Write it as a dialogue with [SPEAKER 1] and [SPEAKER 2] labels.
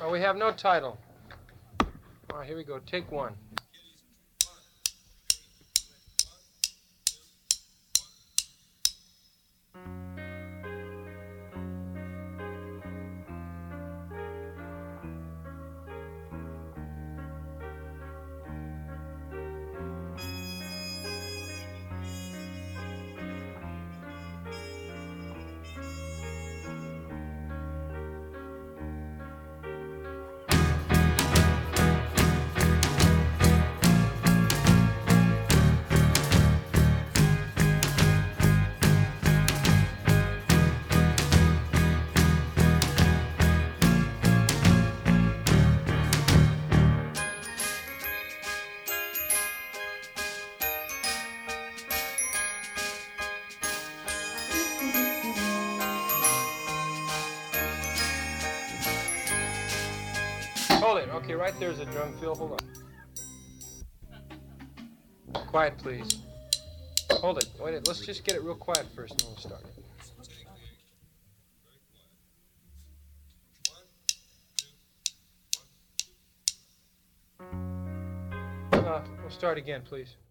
[SPEAKER 1] Oh, we have no title. All right, here we go. Take one. Hold it. Okay, right there's a drum fill. Hold on. Quiet, please. Hold it. Wait. Let's just get it real quiet first, and then we'll start it. We'll start again, please.